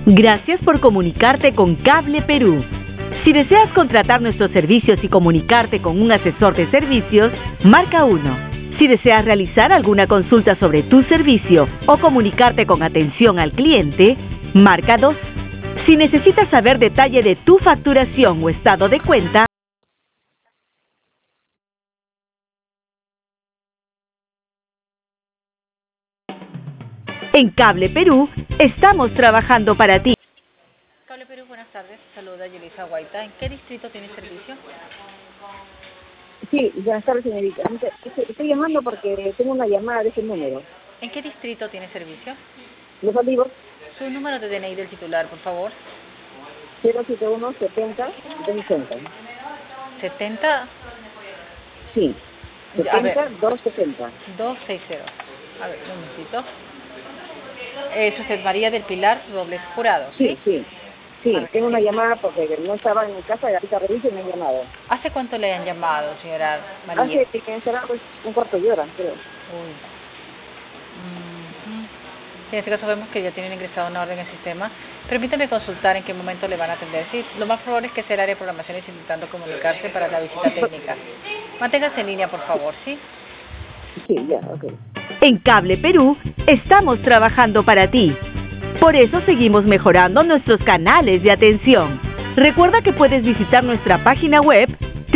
Gracias por comunicarte con Cable Perú. Si deseas contratar nuestros servicios y comunicarte con un asesor de servicios, marca 1. Si deseas realizar alguna consulta sobre tu servicio o comunicarte con atención al cliente, marca 2. Si necesitas saber detalle de tu facturación o estado de cuenta, en Cable Perú estamos trabajando para ti. Cable Perú, buenas tardes. Saluda Yelisa Guaita. ¿En qué distrito tiene servicio? Sí, buenas tardes, señorita. Estoy llamando porque tengo una llamada de ese número. ¿En qué distrito tiene servicio? Los Olivos, Su número de DNI del titular, por favor. 071 70 260. 70. Sí, A ver, 70 260. 260. A ver, un momentito. Es usted María del Pilar Robles Jurado, ¿sí? Sí, tengo una llamada porque no estaba en mi casa y ahorita reviso y me han llamado. ¿Hace cuánto le han llamado, señora María? Hace que será pues un cuarto de hora, creo. Uy. En este caso vemos que ya tienen ingresado una orden en el sistema. Permítame consultar en qué momento le van a atender. Sí, lo más probable es que sea el área de programaciones intentando comunicarse para la visita técnica. Manténgase en línea, por favor, ¿sí? Sí, ya, ok. En Cable Perú estamos trabajando para ti. Por eso seguimos mejorando nuestros canales de atención. Recuerda que puedes visitar nuestra página web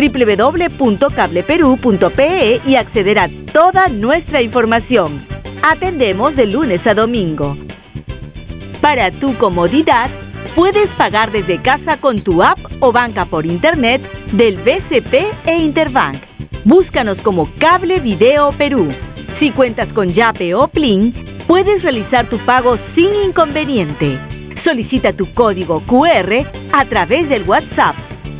www.cableperu.pe y acceder a toda nuestra información. Atendemos de lunes a domingo. Para tu comodidad, puedes pagar desde casa con tu app o banca por internet del BCP e Interbank. Búscanos como Cable Video Perú. Si cuentas con Yape o Plin, puedes realizar tu pago sin inconveniente. Solicita tu código QR a través del WhatsApp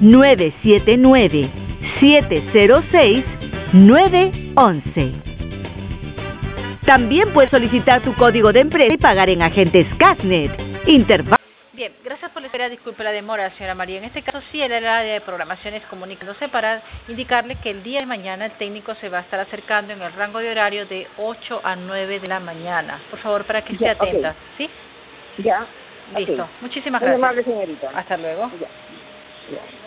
979-706-911. También puedes solicitar tu código de empresa y pagar en agentes Casnet, Interbank. Bien, gracias por la espera. Disculpe la demora, señora María. En este caso, sí, el área de programaciones comunicándose para indicarle que el día de mañana el técnico se va a estar acercando en el rango de horario de 8 a 9 de la mañana. Por favor, para que esté atenta, ¿sí? Ya. Listo. Okay. Muchísimas Muy gracias. amable, señorita. Hasta luego. Ya.